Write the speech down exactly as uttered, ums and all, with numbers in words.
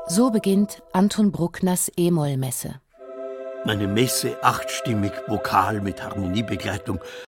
So beginnt Anton Bruckners E-Moll-Messe. Meine Messe achtstimmig, vokal mit Harmoniebegleitung